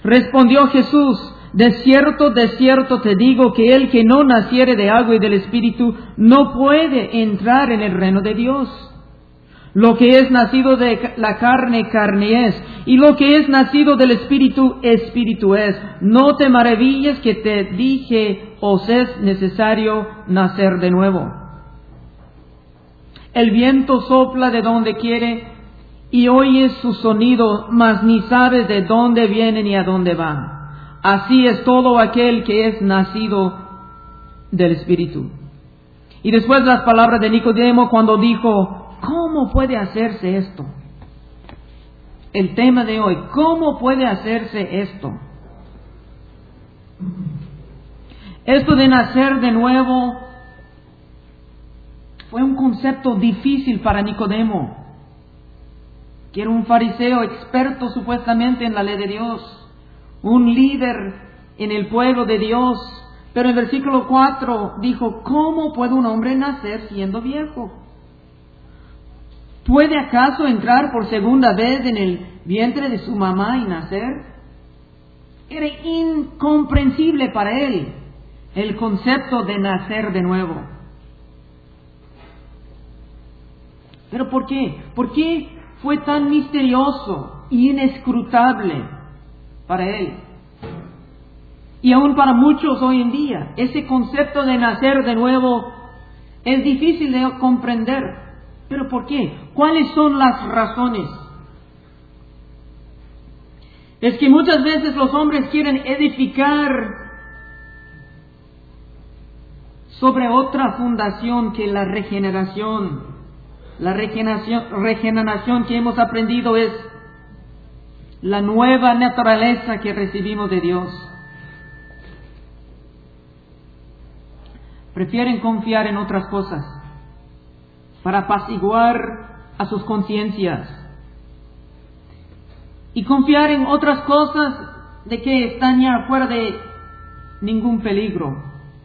Respondió Jesús: de cierto te digo que el que no naciere de agua y del Espíritu no puede entrar en el reino de Dios. Lo que es nacido de la carne, carne es, y lo que es nacido del Espíritu, Espíritu es. No te maravilles que te dije, os es necesario nacer de nuevo. El viento sopla de donde quiere y oyes su sonido, mas ni sabes de dónde viene ni a dónde va. Así es todo aquel que es nacido del Espíritu. Y después las palabras de Nicodemo cuando dijo: ¿cómo puede hacerse esto? El tema de hoy: ¿cómo puede hacerse esto? Esto de nacer de nuevo fue un concepto difícil para Nicodemo, que era un fariseo experto supuestamente en la ley de Dios, un líder en el pueblo de Dios. Pero en el versículo 4 dijo: ¿cómo puede un hombre nacer siendo viejo? ¿Puede acaso entrar por segunda vez en el vientre de su mamá y nacer? Era incomprensible para él el concepto de nacer de nuevo. ¿Pero por qué? ¿Por qué fue tan misterioso e inescrutable para él? Y aún para muchos hoy en día, ese concepto de nacer de nuevo es difícil de comprender. ¿Pero por qué? ¿Cuáles son las razones? Es que muchas veces los hombres quieren edificar sobre otra fundación que la regeneración. La regeneración que hemos aprendido es la nueva naturaleza que recibimos de Dios. Prefieren confiar en otras cosas para apaciguar a sus conciencias y confiar en otras cosas de que están ya fuera de ningún peligro.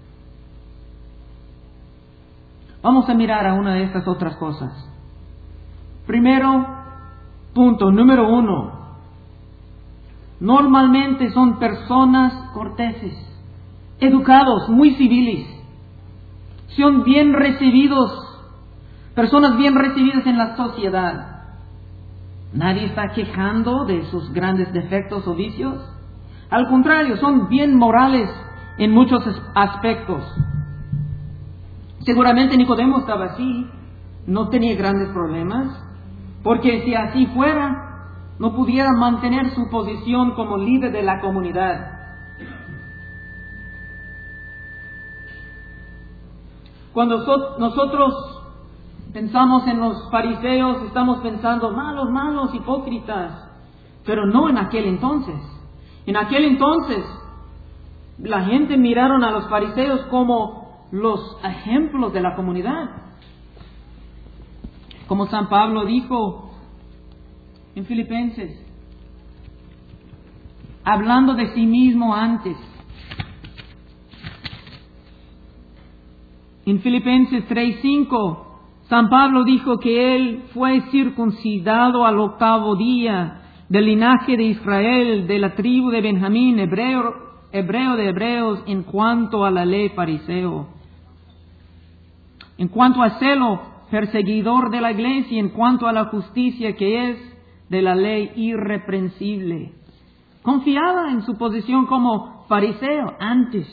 Vamos a mirar a una de estas otras cosas. Primero, punto número 1. Normalmente son personas corteses, educados, muy civiles. Son bien recibidos, personas bien recibidas en la sociedad. Nadie está quejando de sus grandes defectos o vicios. Al contrario, son bien morales en muchos aspectos. Seguramente Nicodemo estaba así, no tenía grandes problemas, porque si así fuera, no pudiera mantener su posición como líder de la comunidad. Cuando nosotros pensamos en los fariseos, estamos pensando malos, hipócritas, pero no en aquel entonces. En aquel entonces, la gente miraron a los fariseos como los ejemplos de la comunidad. Como San Pablo dijo en Filipenses, hablando de sí mismo antes. En Filipenses 3:5, San Pablo dijo que él fue circuncidado al 8º día, del linaje de Israel, de la tribu de Benjamín, hebreo de hebreos, en cuanto a la ley fariseo. En cuanto a celo, perseguidor de la iglesia, en cuanto a la justicia que es de la ley irreprensible. Confiaba en su posición como fariseo antes,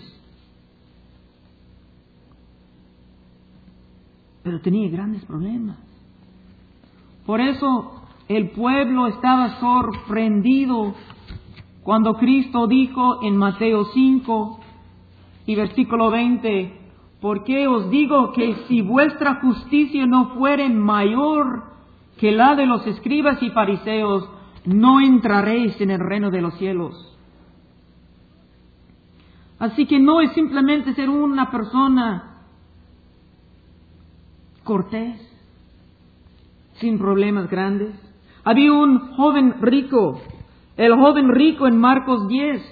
pero tenía grandes problemas. Por eso el pueblo estaba sorprendido cuando Cristo dijo en Mateo 5 y versículo 20, porque os digo que si vuestra justicia no fuere mayor que la de los escribas y fariseos, no entraréis en el reino de los cielos. Así que no es simplemente ser una persona cortés, sin problemas grandes. Había un joven rico, el joven rico en Marcos 10.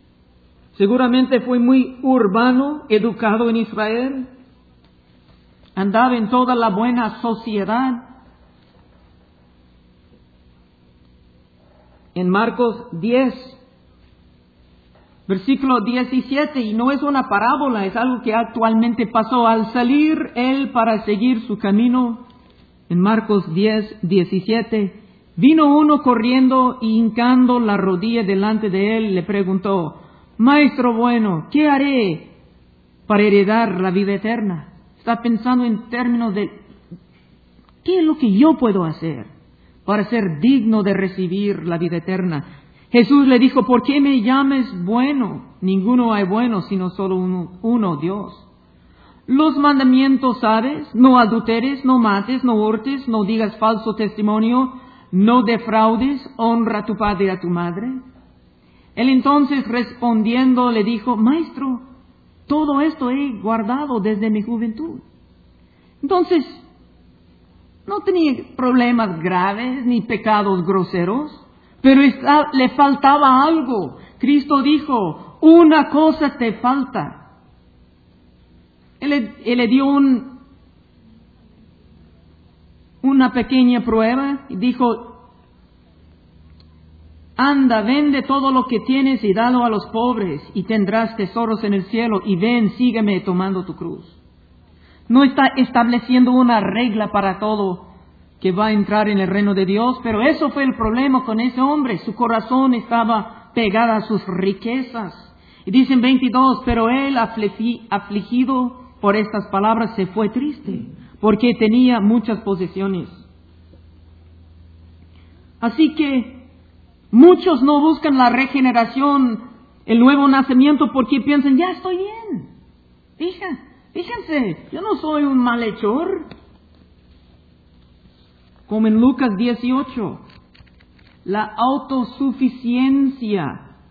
Seguramente fue muy urbano, educado en Israel. andaba en toda la buena sociedad. En Marcos 10, versículo 17, y no es una parábola, es algo que actualmente pasó. Al salir él para seguir su camino, en Marcos 10, 17, vino uno corriendo y hincando la rodilla delante de él, le preguntó: Maestro bueno, ¿qué haré para heredar la vida eterna? Está pensando en términos de ¿qué es lo que yo puedo hacer para ser digno de recibir la vida eterna? Jesús le dijo: ¿por qué me llames bueno? Ninguno hay bueno sino solo uno, Dios. Los mandamientos sabes: no adulteres, no mates, no hurtes, no digas falso testimonio, no defraudes, honra a tu padre y a tu madre. Él entonces respondiendo le dijo: Maestro, todo esto he guardado desde mi juventud. Entonces, no tenía problemas graves ni pecados groseros, pero le faltaba algo. Cristo dijo: una cosa te falta. Él le dio una pequeña prueba y dijo: anda, vende todo lo que tienes y dalo a los pobres y tendrás tesoros en el cielo, y ven, sígueme tomando tu cruz. No está estableciendo una regla para todo que va a entrar en el reino de Dios, pero eso fue el problema con ese hombre. Su corazón estaba pegado a sus riquezas. Y dice en 22, pero él afligido por estas palabras se fue triste, porque tenía muchas posesiones. Así que muchos no buscan la regeneración, el nuevo nacimiento, porque piensan: ya estoy bien. Fíjense, yo no soy un malhechor. Como en Lucas 18, la autosuficiencia,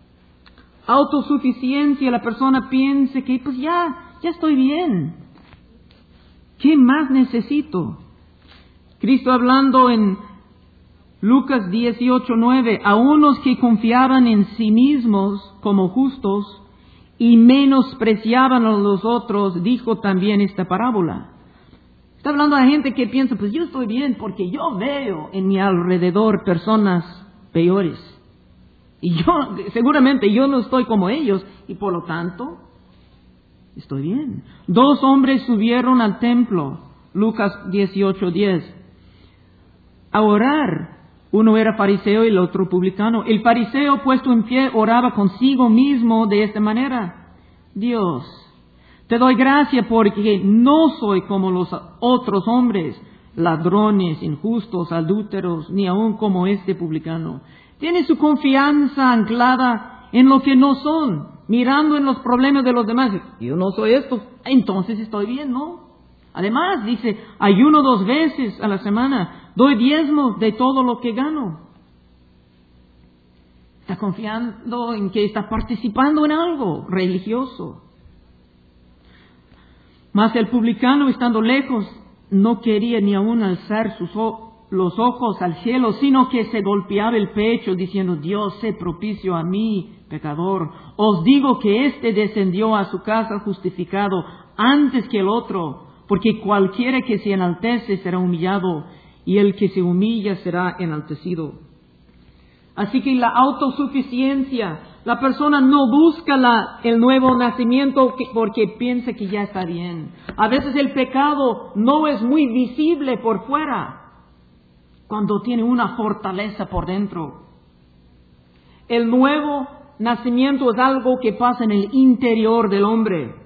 la persona piensa que pues ya estoy bien. ¿Qué más necesito? Cristo hablando en Lucas 18:9, a unos que confiaban en sí mismos como justos y menospreciaban a los otros, dijo también esta parábola. Está hablando a gente que piensa: pues yo estoy bien porque yo veo en mi alrededor personas peores. Y seguramente yo no estoy como ellos y por lo tanto estoy bien. 2 hombres subieron al templo, Lucas 18:10, a orar. Uno era fariseo y el otro publicano. El fariseo, puesto en pie, oraba consigo mismo de esta manera: Dios, te doy gracia porque no soy como los otros hombres, ladrones, injustos, adúlteros, ni aun como este publicano. Tiene su confianza anclada en lo que no son, mirando en los problemas de los demás. Yo no soy esto, entonces estoy bien, ¿no? Además, dice, ayuno 2 veces a la semana, doy diezmos de todo lo que gano. Está confiando en que está participando en algo religioso. Mas el publicano, estando lejos, no quería ni aún alzar los ojos al cielo, sino que se golpeaba el pecho, diciendo: Dios, sé propicio a mí, pecador. Os digo que éste descendió a su casa justificado antes que el otro, porque cualquiera que se enaltece será humillado, y el que se humilla será enaltecido. Así que la autosuficiencia, la persona no busca el nuevo nacimiento porque piensa que ya está bien. A veces el pecado no es muy visible por fuera, cuando tiene una fortaleza por dentro. El nuevo nacimiento es algo que pasa en el interior del hombre.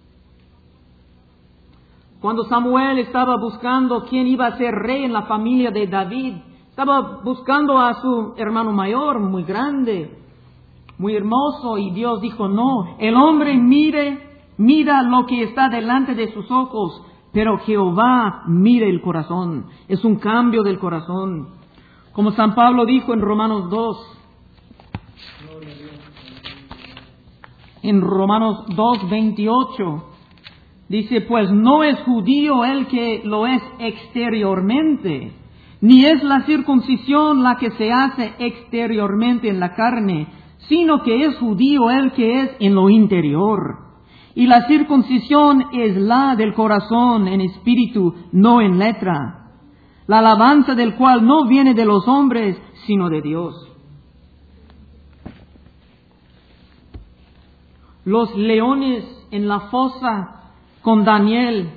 Cuando Samuel estaba buscando quién iba a ser rey en la familia de David, estaba buscando a su hermano mayor, muy grande, muy hermoso, y Dios dijo: no, el hombre mira lo que está delante de sus ojos, pero Jehová mira el corazón. Es un cambio del corazón. Como San Pablo dijo en Romanos 2, en Romanos 2:28, dice: pues no es judío el que lo es exteriormente, ni es la circuncisión la que se hace exteriormente en la carne, sino que es judío el que es en lo interior, Y la circuncisión es la del corazón en espíritu, no en letra. La alabanza del cual no viene de los hombres, sino de Dios. Los leones en la fosa con Daniel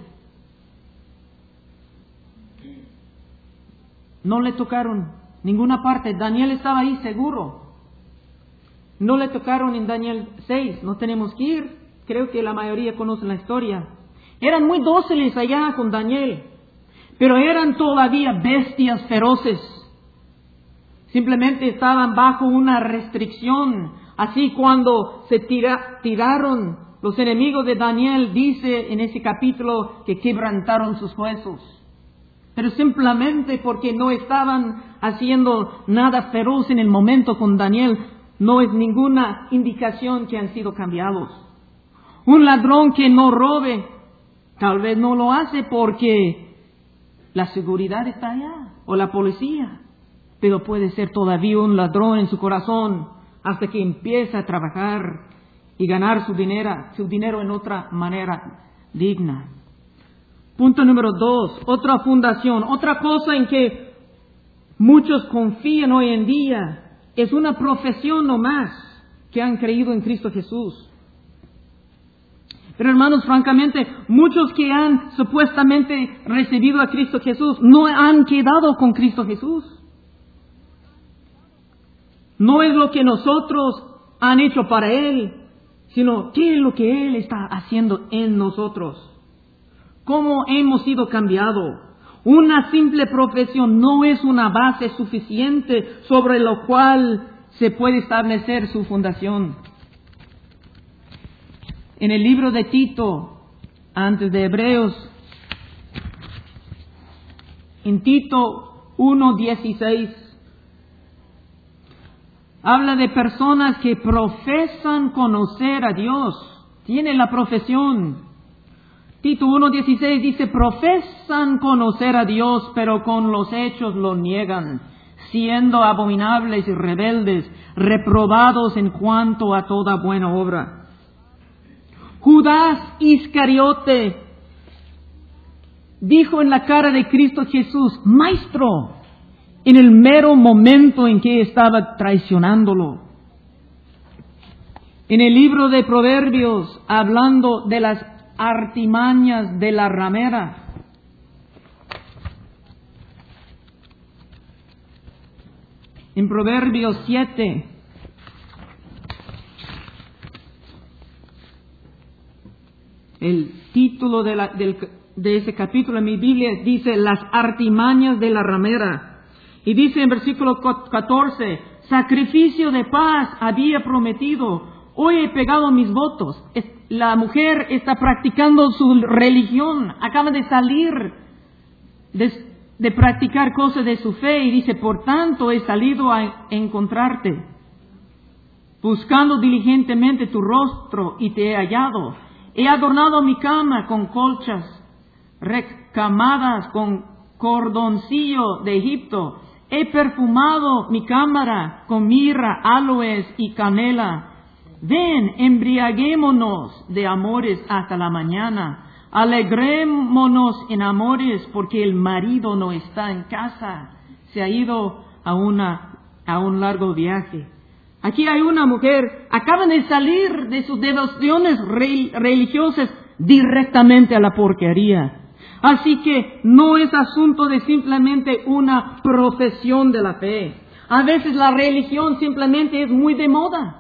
no le tocaron ninguna parte. Daniel estaba ahí seguro. No le tocaron en Daniel 6. No tenemos que ir. Creo que la mayoría conoce la historia. Eran muy dóciles allá con Daniel, pero eran todavía bestias feroces. Simplemente estaban bajo una restricción. Así cuando se tiraron los enemigos de Daniel, dice en ese capítulo que quebrantaron sus huesos. Pero simplemente porque no estaban haciendo nada feroz en el momento con Daniel, no es ninguna indicación que han sido cambiados. Un ladrón que no robe, tal vez no lo hace porque la seguridad está allá, o la policía. Pero puede ser todavía un ladrón en su corazón hasta que empieza a trabajar y ganar su dinero en otra manera digna. Punto número 2, otra fundación, otra cosa en que muchos confían hoy en día, es una profesión nomás que han creído en Cristo Jesús. Pero hermanos, francamente, muchos que han supuestamente recibido a Cristo Jesús no han quedado con Cristo Jesús. No es lo que nosotros han hecho para Él, sino qué es lo que Él está haciendo en nosotros. ¿Cómo hemos sido cambiados? Una simple profesión no es una base suficiente sobre lo cual se puede establecer su fundación. En el libro de Tito, antes de Hebreos, en Tito 1:16, habla de personas que profesan conocer a Dios. Tienen la profesión. Tito 1:16 dice, profesan conocer a Dios, pero con los hechos lo niegan, siendo abominables y rebeldes, reprobados en cuanto a toda buena obra. Judas Iscariote dijo en la cara de Cristo Jesús, Maestro, en el mero momento en que estaba traicionándolo. En el libro de Proverbios, hablando de las artimañas de la ramera, en Proverbios 7, el título de ese capítulo en mi Biblia dice, las artimañas de la ramera. Y dice en versículo 14, sacrificio de paz había prometido, hoy he pegado mis votos. La mujer está practicando su religión, acaba de salir de practicar cosas de su fe y dice, por tanto he salido a encontrarte, buscando diligentemente tu rostro y te he hallado. He adornado mi cama con colchas recamadas con cordoncillo de Egipto. He perfumado mi cámara con mirra, aloes y canela. Ven, embriaguémonos de amores hasta la mañana. Alegrémonos en amores porque el marido no está en casa. Se ha ido a un largo viaje. Aquí hay una mujer, acaban de salir de sus devociones religiosas directamente a la porquería. Así que no es asunto de simplemente una profesión de la fe. A veces la religión simplemente es muy de moda.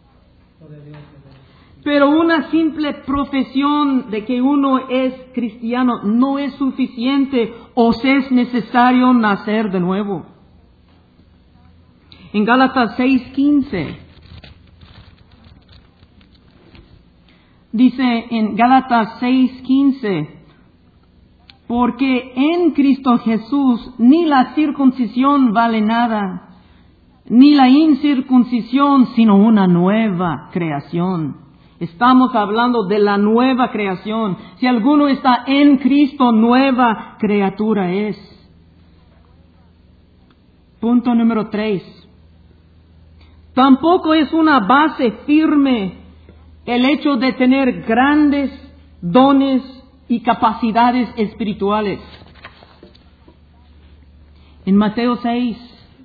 Pero una simple profesión de que uno es cristiano no es suficiente o se es necesario nacer de nuevo. En Gálatas 6:15 dice en Gálatas 6:15, porque en Cristo Jesús ni la circuncisión vale nada, ni la incircuncisión, sino una nueva creación. Estamos hablando de la nueva creación. Si alguno está en Cristo, nueva criatura es. Punto número 3. Tampoco es una base firme el hecho de tener grandes dones y capacidades espirituales. En Mateo 6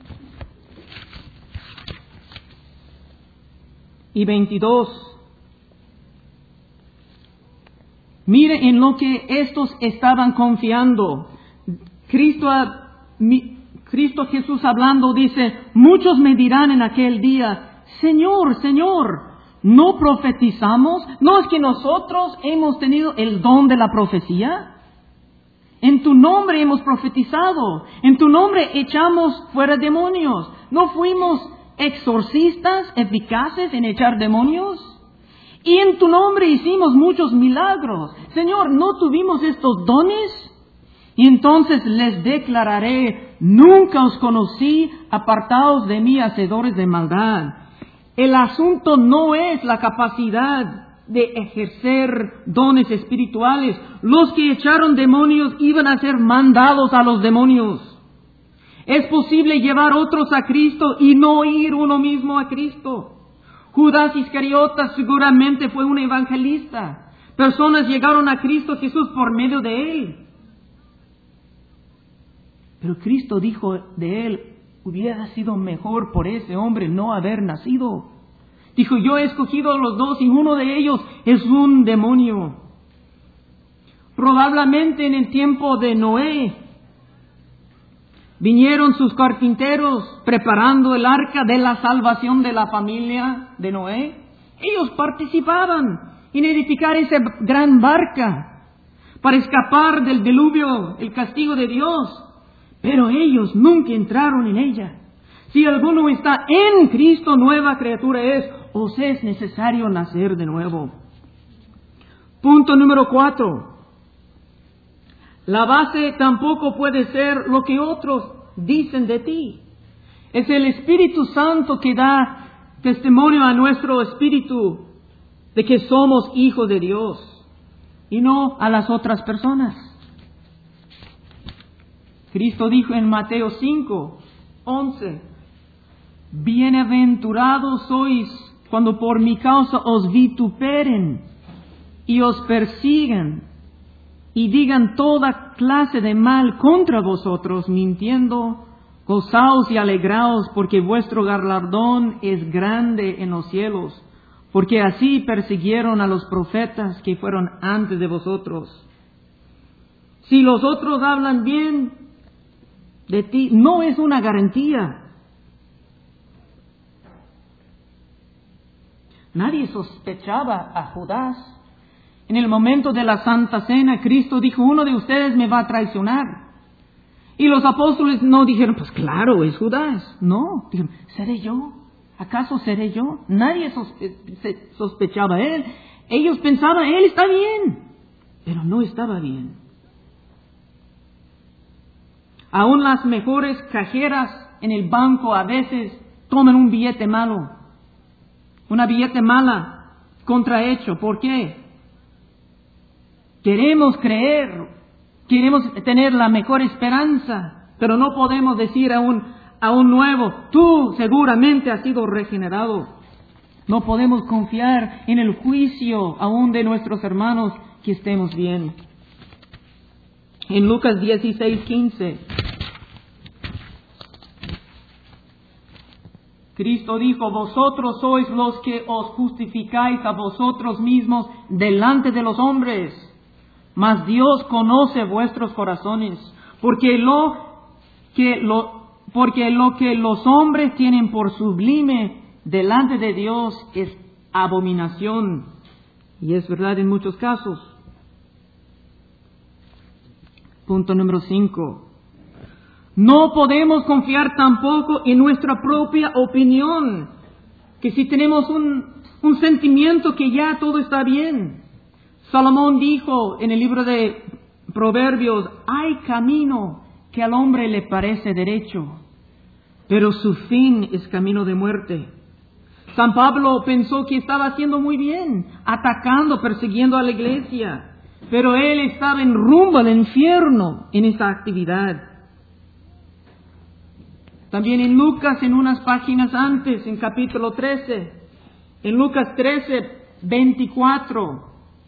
y 22, mire en lo que estos estaban confiando. Cristo Jesús hablando dice, muchos me dirán en aquel día, Señor, Señor, ¿no profetizamos? ¿No es que nosotros hemos tenido el don de la profecía? En tu nombre hemos profetizado, en tu nombre echamos fuera demonios. ¿No fuimos exorcistas eficaces en echar demonios? Y en tu nombre hicimos muchos milagros. Señor, ¿no tuvimos estos dones? Y entonces les declararé, nunca os conocí, apartaos de mí, hacedores de maldad. El asunto no es la capacidad de ejercer dones espirituales. Los que echaron demonios iban a ser mandados a los demonios. Es posible llevar otros a Cristo y no ir uno mismo a Cristo. Judas Iscariotas seguramente fue un evangelista. Personas llegaron a Cristo Jesús por medio de él. Pero Cristo dijo de él, hubiera sido mejor por ese hombre no haber nacido. Dijo, yo he escogido a los dos y uno de ellos es un demonio. Probablemente en el tiempo de Noé, vinieron sus carpinteros preparando el arca de la salvación de la familia de Noé. Ellos participaban en edificar esa gran barca para escapar del diluvio, el castigo de Dios. Pero ellos nunca entraron en ella. Si alguno está en Cristo, nueva criatura es, os es necesario nacer de nuevo. Punto número 4. La base tampoco puede ser lo que otros dicen de ti. Es el Espíritu Santo que da testimonio a nuestro espíritu de que somos hijos de Dios y no a las otras personas. Cristo dijo en Mateo 5:11, bienaventurados sois cuando por mi causa os vituperen y os persigan y digan toda clase de mal contra vosotros, mintiendo, gozaos y alegraos, porque vuestro galardón es grande en los cielos, porque así persiguieron a los profetas que fueron antes de vosotros. Si los otros hablan bien de ti, no es una garantía. Nadie sospechaba a Judas. En el momento de la Santa Cena, Cristo dijo, uno de ustedes me va a traicionar. Y los apóstoles no dijeron, pues claro, es Judas. No, dijeron, ¿seré yo? ¿Acaso seré yo? Nadie sospechaba a él. Ellos pensaban, él está bien, pero no estaba bien. Aún las mejores cajeras en el banco a veces toman un billete malo. Una billete mala, contrahecho. ¿Por qué? Queremos creer, queremos tener la mejor esperanza, pero no podemos decir a un nuevo, tú seguramente has sido regenerado. No podemos confiar en el juicio aún de nuestros hermanos que estemos bien. En Lucas 16:15, Cristo dijo, vosotros sois los que os justificáis a vosotros mismos delante de los hombres, mas Dios conoce vuestros corazones, porque lo que los hombres tienen por sublime delante de Dios es abominación. Y es verdad en muchos casos. Punto número 5. No podemos confiar tampoco en nuestra propia opinión, que si tenemos un sentimiento que ya todo está bien. Salomón dijo en el libro de Proverbios, hay camino que al hombre le parece derecho, pero su fin es camino de muerte. San Pablo pensó que estaba haciendo muy bien, atacando, persiguiendo a la iglesia, pero él estaba en rumbo al infierno en esa actividad. También en Lucas, en unas páginas antes, en capítulo 13, en Lucas 13, 24.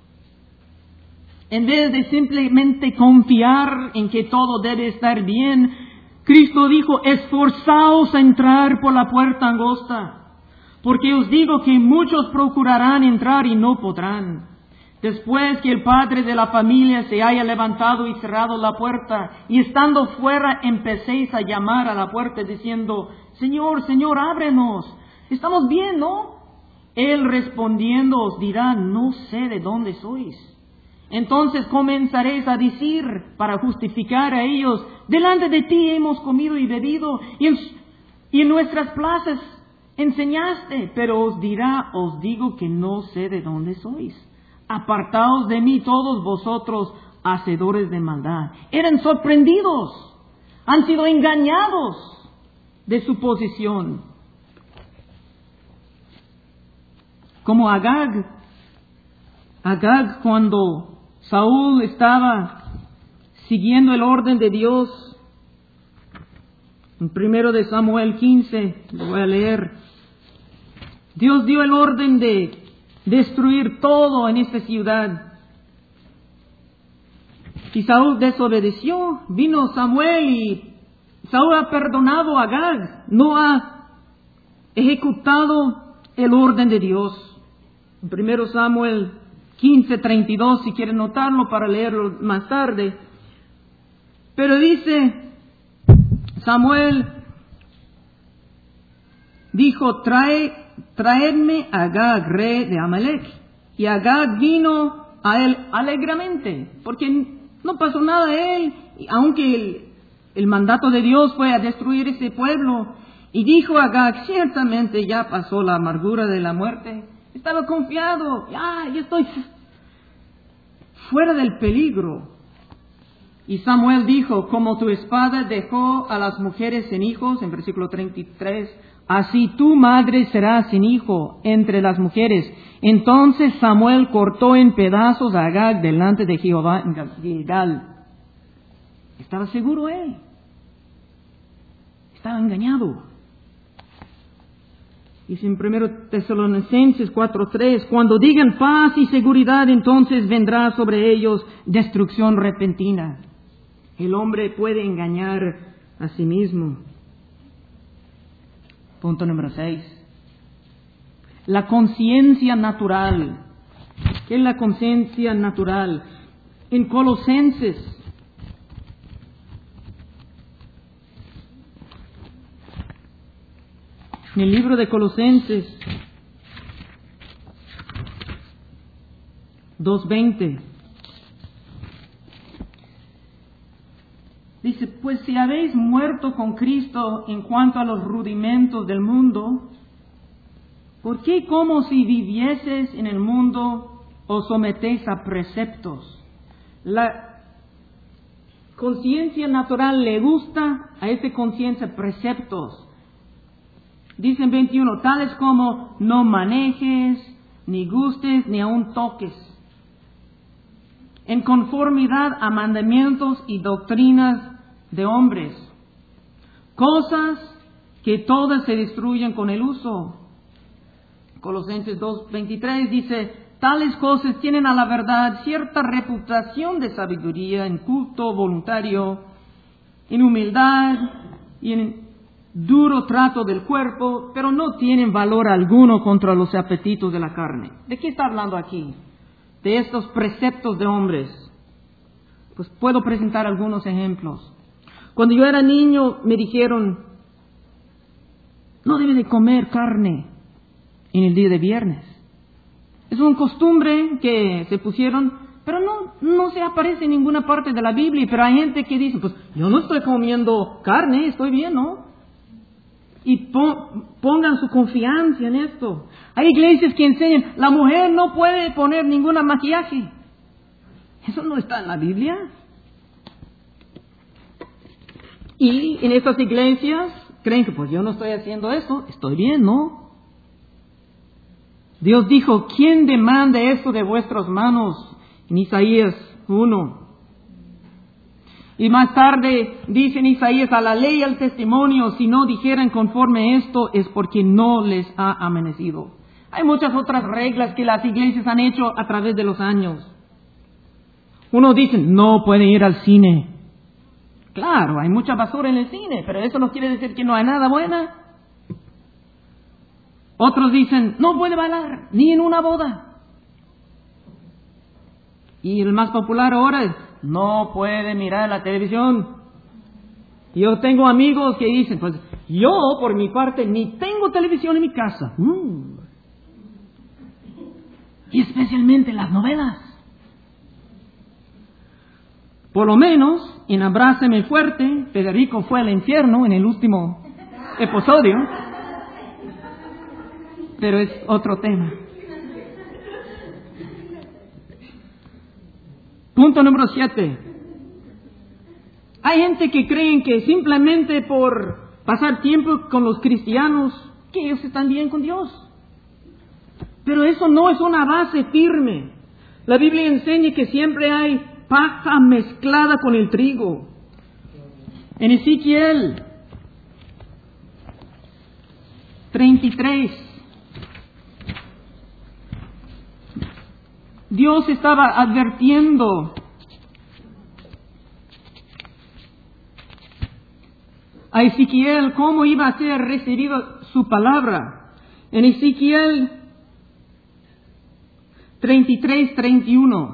En vez de simplemente confiar en que todo debe estar bien, Cristo dijo, esforzaos a entrar por la puerta angosta, porque os digo que muchos procurarán entrar y no podrán. Después que el padre de la familia se haya levantado y cerrado la puerta, y estando fuera empecéis a llamar a la puerta diciendo, Señor, Señor, ábrenos, estamos bien, ¿no? Él respondiendo os dirá, no sé de dónde sois. Entonces comenzaréis a decir, para justificar a ellos, delante de ti hemos comido y bebido, y en nuestras plazas enseñaste. Pero os dirá, os digo que no sé de dónde sois. Apartaos de mí todos vosotros, hacedores de maldad. Eran sorprendidos, han sido engañados de su posición. Como Agag cuando Saúl estaba siguiendo el orden de Dios, en 1 de Samuel 15, lo voy a leer. Dios dio el orden de destruir todo en esta ciudad. Y Saúl desobedeció. Vino Samuel y Saúl ha perdonado a Agag. No ha ejecutado el orden de Dios. En 1 Samuel 15:32, si quieren notarlo para leerlo más tarde. Pero dice, Samuel dijo, traedme a Agag, rey de Amalek. Y Agag vino a él alegremente, porque no pasó nada a él, aunque el mandato de Dios fue a destruir ese pueblo. Y dijo Agag, ciertamente ya pasó la amargura de la muerte. Estaba confiado, ya estoy fuera del peligro. Y Samuel dijo, como tu espada dejó a las mujeres sin hijos, en versículo 33, así tu madre será sin hijo entre las mujeres. Entonces Samuel cortó en pedazos a Agag delante de Jehová en Gilgal. Estaba seguro él. Estaba engañado. Dice en 1 Tesalonicenses 4:3, cuando digan paz y seguridad, entonces vendrá sobre ellos destrucción repentina. El hombre puede engañar a sí mismo. Punto número 6. La conciencia natural. ¿Qué es la conciencia natural? En Colosenses, en el libro de Colosenses 2:20, dice, pues si habéis muerto con Cristo en cuanto a los rudimentos del mundo, ¿por qué como si vivieses en el mundo os sometéis a preceptos? La conciencia natural le gusta a esa conciencia preceptos. Dice en 21, tales como no manejes, ni gustes, ni aun toques, en conformidad a mandamientos y doctrinas de hombres, cosas que todas se destruyen con el uso. Colosenses 2:23 dice, tales cosas tienen a la verdad cierta reputación de sabiduría, en culto voluntario, en humildad y en duro trato del cuerpo, pero no tienen valor alguno contra los apetitos de la carne. ¿De qué está hablando aquí? De estos preceptos de hombres. Pues puedo presentar algunos ejemplos. Cuando yo era niño me dijeron, no debe de comer carne en el día de viernes. Es una costumbre que se pusieron, pero no se aparece en ninguna parte de la Biblia. Pero hay gente que dice, pues yo no estoy comiendo carne, estoy bien, ¿no? Y pongan su confianza en esto. Hay iglesias que enseñan, la mujer no puede poner ningún maquillaje. Eso no está en la Biblia. Y en estas iglesias creen que pues yo no estoy haciendo eso, estoy bien, ¿no? Dios dijo, ¿quién demanda esto de vuestras manos? En Isaías 1. Y más tarde dice en Isaías, a la ley y al testimonio, si no dijeran conforme esto, es porque no les ha amanecido. Hay muchas otras reglas que las iglesias han hecho a través de los años. Uno dice, no puede ir al cine. Claro, hay mucha basura en el cine, pero eso no quiere decir que no hay nada buena. Otros dicen, no puede bailar, ni en una boda. Y el más popular ahora es, no puede mirar la televisión. Yo tengo amigos que dicen, pues yo por mi parte ni tengo televisión en mi casa. Y especialmente las novelas. Por lo menos, en Abrázame Fuerte, Federico fue al infierno en el último episodio. Pero es otro tema. Punto número 7. Hay gente que creen que simplemente por pasar tiempo con los cristianos, que ellos están bien con Dios. Pero eso no es una base firme. La Biblia enseña que siempre hay paja mezclada con el trigo. En Ezequiel 33, Dios estaba advirtiendo a Ezequiel cómo iba a ser recibida su palabra. En Ezequiel 33:31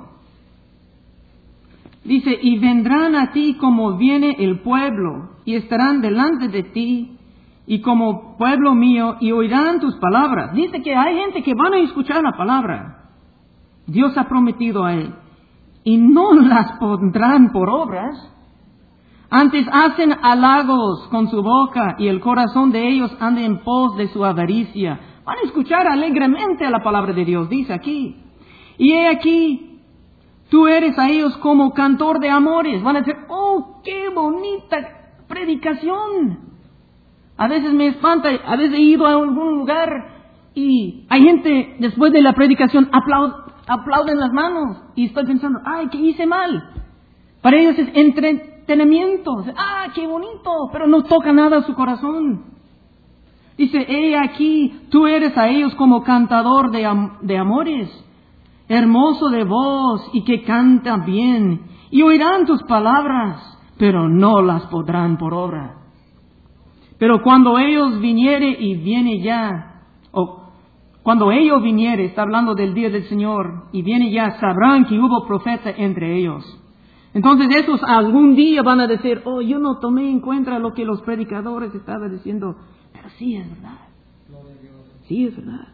dice, y vendrán a ti como viene el pueblo, y estarán delante de ti, y como pueblo mío, y oirán tus palabras. Dice que hay gente que van a escuchar la palabra. Dios ha prometido a él, y no las pondrán por obras. Antes hacen halagos con su boca, y el corazón de ellos anda en pos de su avaricia. Van a escuchar alegremente a la palabra de Dios, dice aquí. Y he aquí, tú eres a ellos como cantor de amores. Van a decir, oh, qué bonita predicación. A veces me espanta, a veces he ido a algún lugar y hay gente después de la predicación aplauden las manos. Y estoy pensando, ay, ¿qué hice mal? Para ellos es entretenimiento. Ah, qué bonito, pero no toca nada a su corazón. Dice, he aquí, tú eres a ellos como cantador de amores, hermoso de voz y que canta bien, y oirán tus palabras, pero no las podrán por obra. Pero cuando ellos viniere, y viene ya, cuando ellos viniere, está hablando del día del Señor, y viene ya, sabrán que hubo profeta entre ellos. Entonces esos algún día van a decir, oh, yo no tomé en cuenta lo que los predicadores estaban diciendo, pero sí es verdad. Sí es verdad.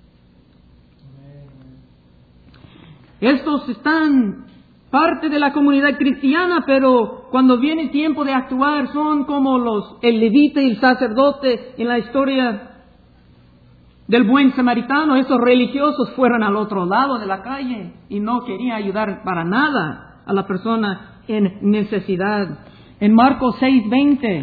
Estos están parte de la comunidad cristiana, pero cuando viene tiempo de actuar son como el levita y el sacerdote en la historia del buen samaritano. Esos religiosos fueron al otro lado de la calle y no querían ayudar para nada a la persona en necesidad. En Marcos 6:20.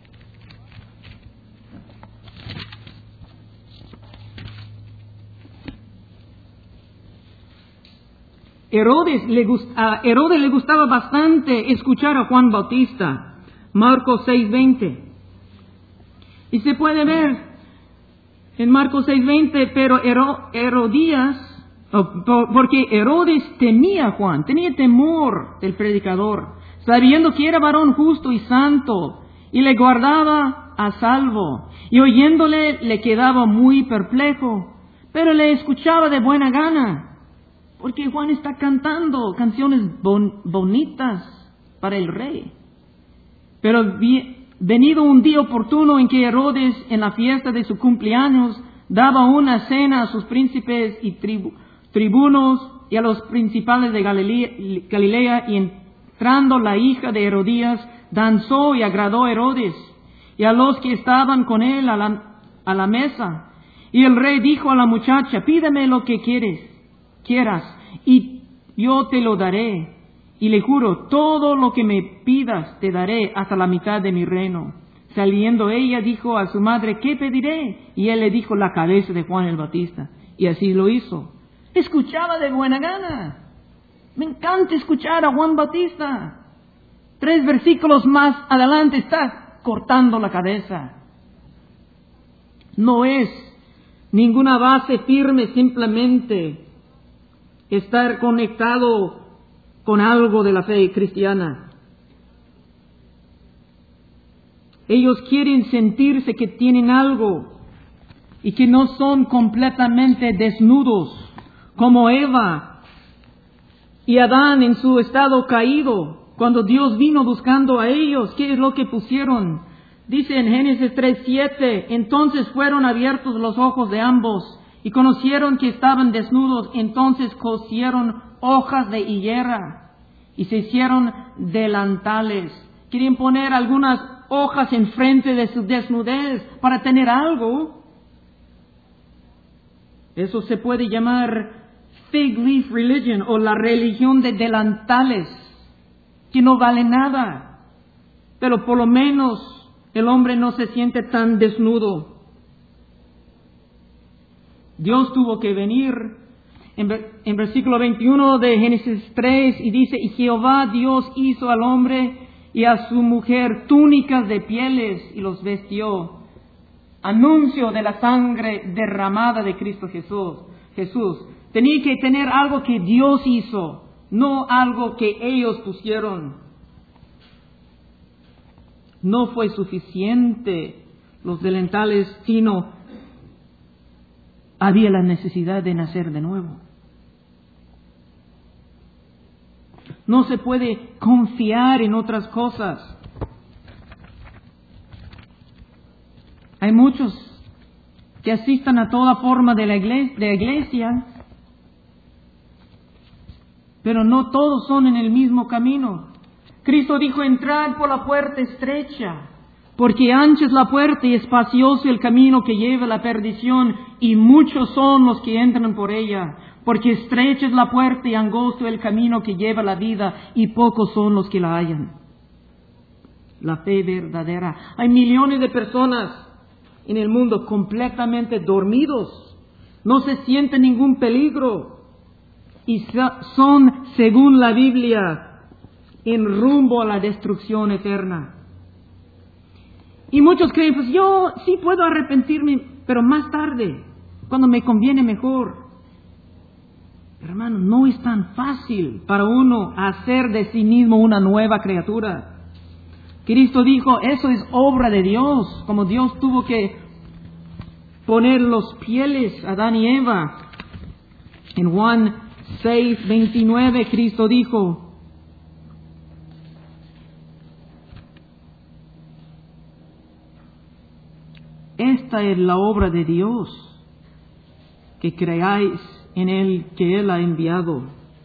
A Herodes le gustaba bastante escuchar a Juan Bautista. Marcos 6:20. Y se puede ver en Marcos 6:20, pero Herodías, porque Herodes temía a Juan, tenía temor del predicador, sabiendo que era varón justo y santo, y le guardaba a salvo, y oyéndole le quedaba muy perplejo, pero le escuchaba de buena gana. Porque Juan está cantando canciones bonitas para el rey. Pero venido un día oportuno en que Herodes, en la fiesta de su cumpleaños, daba una cena a sus príncipes y tribunos y a los principales de Galilea, y entrando la hija de Herodías, danzó y agradó a Herodes y a los que estaban con él a la mesa. Y el rey dijo a la muchacha, pídeme lo que quieras, y yo te lo daré. Y le juro, todo lo que me pidas te daré hasta la mitad de mi reino. Saliendo ella dijo a su madre, ¿qué pediré? Y él le dijo, la cabeza de Juan el Bautista. Y así lo hizo. Escuchaba de buena gana. Me encanta escuchar a Juan Bautista. 3 versículos más adelante está cortando la cabeza. No es ninguna base firme, simplemente estar conectado con algo de la fe cristiana. Ellos quieren sentirse que tienen algo y que no son completamente desnudos, como Eva y Adán en su estado caído. Cuando Dios vino buscando a ellos, ¿qué es lo que pusieron? Dice en Génesis 3:7, entonces fueron abiertos los ojos de ambos y conocieron que estaban desnudos. Entonces cosieron hojas de higuera y se hicieron delantales. Quieren poner algunas hojas enfrente de su desnudez para tener algo. Eso se puede llamar fig leaf religion, o la religión de delantales, que no vale nada, pero por lo menos el hombre no se siente tan desnudo. Dios tuvo que venir en versículo 21 de Génesis 3 y dice, y Jehová Dios hizo al hombre y a su mujer túnicas de pieles y los vestió. Anuncio de la sangre derramada de Cristo Jesús. Tenía que tener algo que Dios hizo, no algo que ellos pusieron. No fue suficiente los delantales, sino había la necesidad de nacer de nuevo. No se puede confiar en otras cosas. Hay muchos que asistan a toda forma de iglesia, pero no todos son en el mismo camino. Cristo dijo, entrad por la puerta estrecha, porque ancha es la puerta y espacioso el camino que lleva a la perdición, y muchos son los que entran por ella. Porque estrecha es la puerta y angosto el camino que lleva a la vida, y pocos son los que la hallan. La fe verdadera. Hay millones de personas en el mundo completamente dormidos. No se siente ningún peligro. Y son, según la Biblia, en rumbo a la destrucción eterna. Y muchos creen, pues yo sí puedo arrepentirme, pero más tarde, cuando me conviene mejor. Hermano, no es tan fácil para uno hacer de sí mismo una nueva criatura. Cristo dijo, eso es obra de Dios, como Dios tuvo que poner los pieles a Adán y Eva. En Juan 6:29, Cristo dijo, esta es la obra de Dios, que creáis en Él que Él ha enviado.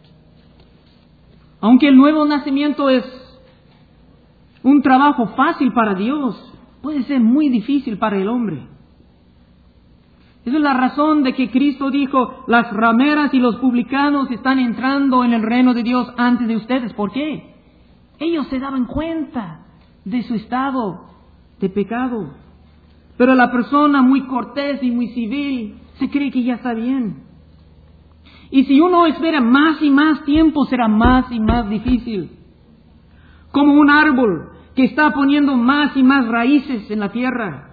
Aunque el nuevo nacimiento es un trabajo fácil para Dios, puede ser muy difícil para el hombre. Esa es la razón de que Cristo dijo, las rameras y los publicanos están entrando en el reino de Dios antes de ustedes. ¿Por qué? Ellos se daban cuenta de su estado de pecado. Pero la persona muy cortés y muy civil se cree que ya está bien. Y si uno espera más y más tiempo, será más y más difícil. Como un árbol que está poniendo más y más raíces en la tierra.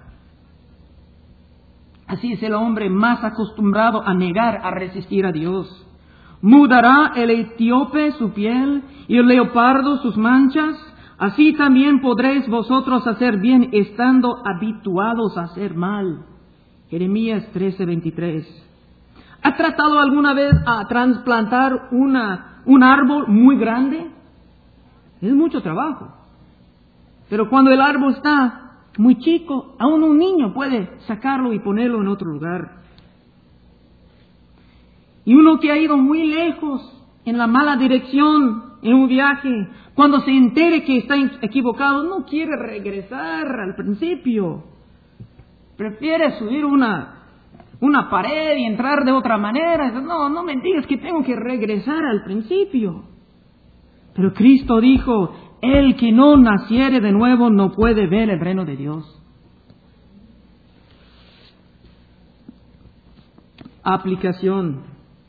Así es el hombre más acostumbrado a negar, a resistir a Dios. Mudará el etíope su piel y el leopardo sus manchas. Así también podréis vosotros hacer bien estando habituados a hacer mal. Jeremías 13:23. ¿Ha tratado alguna vez a trasplantar un árbol muy grande? Es mucho trabajo. Pero cuando el árbol está muy chico, aún un niño puede sacarlo y ponerlo en otro lugar. Y uno que ha ido muy lejos en la mala dirección en un viaje, cuando se entere que está equivocado, no quiere regresar al principio. Prefiere subir una pared y entrar de otra manera. No me digas que tengo que regresar al principio. Pero Cristo dijo, el que no naciere de nuevo no puede ver el reino de Dios. Aplicación.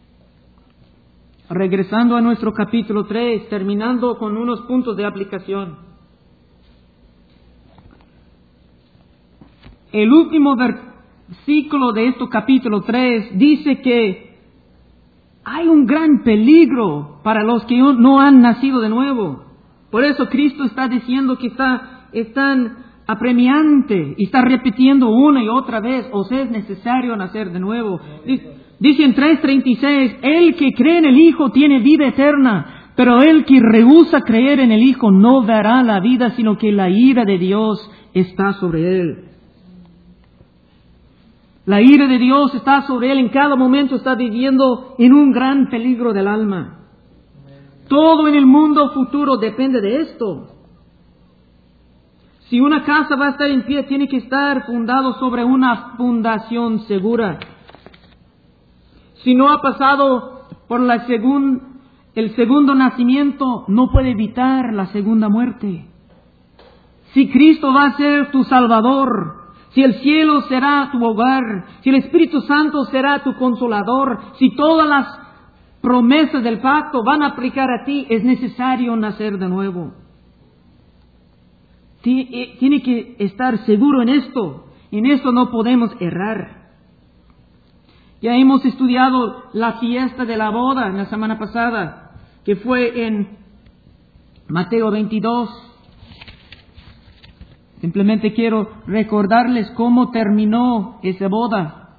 Regresando a nuestro capítulo 3, terminando con unos puntos de aplicación. El último versículo de este capítulo 3 dice que hay un gran peligro para los que no han nacido de nuevo. Por eso Cristo está diciendo que es tan apremiante y está repitiendo una y otra vez, os es necesario nacer de nuevo. Dice en 3:36, el que cree en el Hijo tiene vida eterna, pero el que rehúsa creer en el Hijo no verá la vida, sino que la ira de Dios está sobre él. La ira de Dios está sobre él, en cada momento está viviendo en un gran peligro del alma. Todo en el mundo futuro depende de esto. Si una casa va a estar en pie, tiene que estar fundado sobre una fundación segura. Si no ha pasado por el segundo nacimiento, no puede evitar la segunda muerte. Si Cristo va a ser tu Salvador, si el cielo será tu hogar, si el Espíritu Santo será tu consolador, si todas las promesas del pacto van a aplicar a ti, es necesario nacer de nuevo. Tiene que estar seguro en esto. En esto no podemos errar. Ya hemos estudiado la fiesta de la boda en la semana pasada, que fue en Mateo 22. Simplemente quiero recordarles cómo terminó esa boda.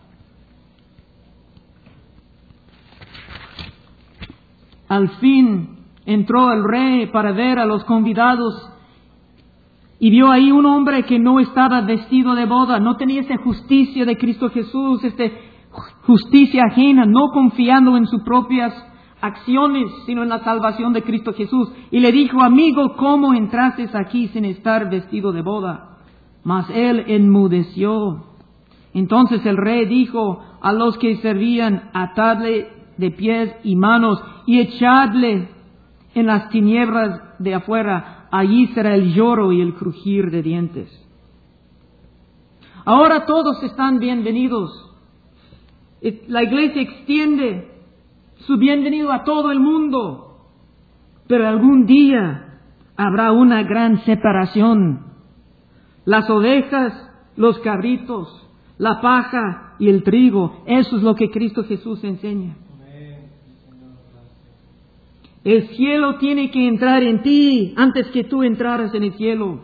Al fin entró el rey para ver a los convidados y vio ahí un hombre que no estaba vestido de boda, no tenía esa justicia de Cristo Jesús, justicia ajena, no confiando en sus propias acciones, sino en la salvación de Cristo Jesús. Y le dijo, amigo, ¿cómo entraste aquí sin estar vestido de boda? Mas él enmudeció. Entonces el rey dijo a los que servían, atadle de pies y manos y echadle en las tinieblas de afuera. Allí será el lloro y el crujir de dientes. Ahora todos están bienvenidos. La iglesia extiende su bienvenido a todo el mundo. Pero algún día habrá una gran separación. Las ovejas, los cabritos, la paja y el trigo. Eso es lo que Cristo Jesús enseña. El cielo tiene que entrar en ti antes que tú entraras en el cielo.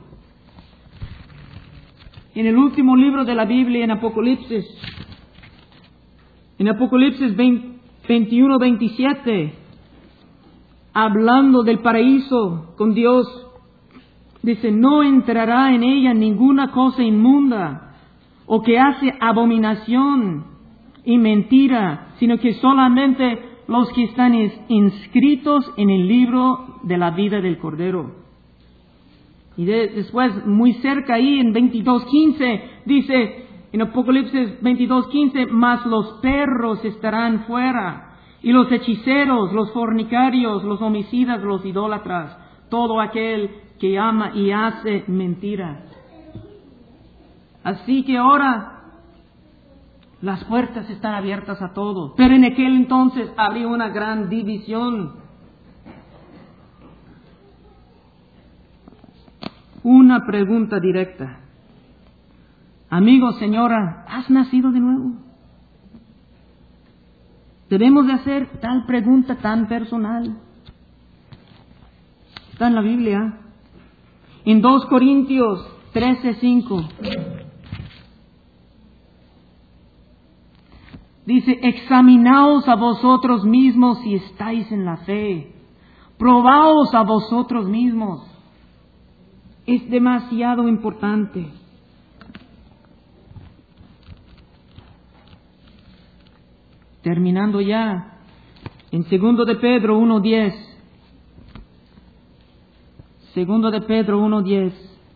En el último libro de la Biblia, en Apocalipsis 21-27, hablando del paraíso con Dios, dice, no entrará en ella ninguna cosa inmunda o que hace abominación y mentira, sino que solamente los que están inscritos en el libro de la vida del Cordero. Y después, muy cerca ahí, en 22:15, dice, en Apocalipsis 22:15, mas los perros estarán fuera, y los hechiceros, los fornicarios, los homicidas, los idólatras, todo aquel que ama y hace mentira. Así que ahora las puertas están abiertas a todo. Pero en aquel entonces habría una gran división. Una pregunta directa. Amigo, señora, ¿has nacido de nuevo? Debemos de hacer tal pregunta tan personal. Está en la Biblia. En 2 Corintios 13:5. Dice, examinaos a vosotros mismos si estáis en la fe. Probaos a vosotros mismos. Es demasiado importante. Terminando ya, en 2 de Pedro 1:10. 2 de Pedro 1:10.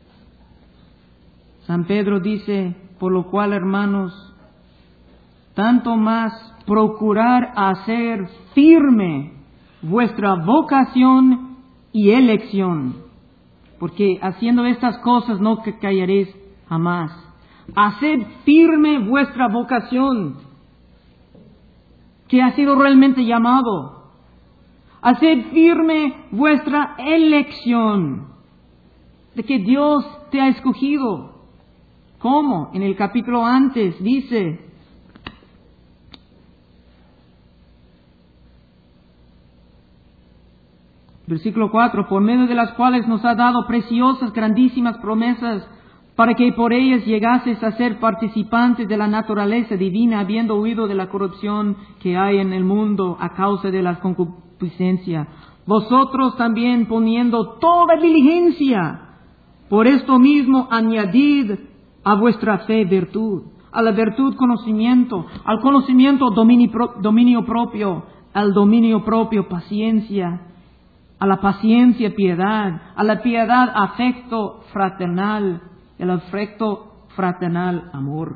San Pedro dice, por lo cual, hermanos, tanto más procurar hacer firme vuestra vocación y elección, porque haciendo estas cosas no callaréis jamás. Haced firme vuestra vocación, que ha sido realmente llamado. Haced firme vuestra elección, de que Dios te ha escogido. ¿Cómo? En el capítulo antes dice, versículo 4, por medio de las cuales nos ha dado preciosas, grandísimas promesas, para que por ellas llegases a ser participantes de la naturaleza divina, habiendo huido de la corrupción que hay en el mundo a causa de la concupiscencia. Vosotros también, poniendo toda diligencia, por esto mismo añadid a vuestra fe virtud, a la virtud conocimiento, al conocimiento dominio propio, al dominio propio paciencia, a la paciencia piedad, a la piedad afecto fraternal, el afecto fraternal amor.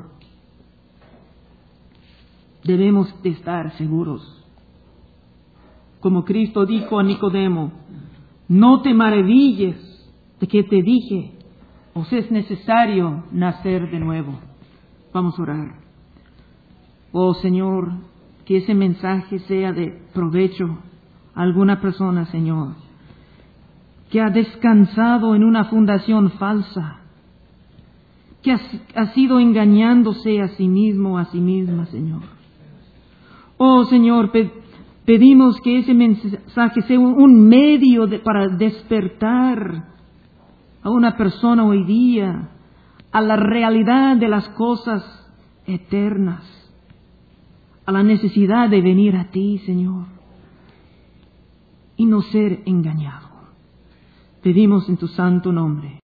Debemos de estar seguros. Como Cristo dijo a Nicodemo, no te maravilles de que te dije, os es necesario nacer de nuevo. Vamos a orar. Oh Señor, que ese mensaje sea de provecho a alguna persona, Señor, que ha descansado en una fundación falsa, que ha sido engañándose a sí mismo, a sí misma, Señor. Oh Señor, pedimos que ese mensaje sea un medio para despertar a una persona hoy día a la realidad de las cosas eternas, a la necesidad de venir a ti, Señor, y no ser engañado. Pedimos en tu santo nombre.